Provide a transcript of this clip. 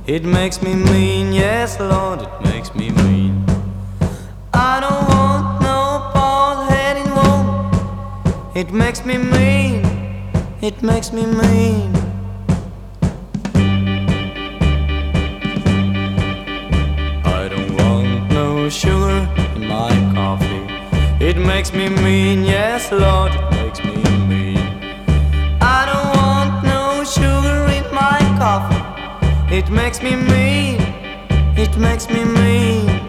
It makes me mean, yes Lord, it makes me mean. I don't want no bald headed woman. It makes me mean, it makes me mean. I don't want no sugar in my coffee. It makes me mean, yes Lord, it makes me mean. I don't want no sugar in my coffee. It makes me mean, it makes me mean.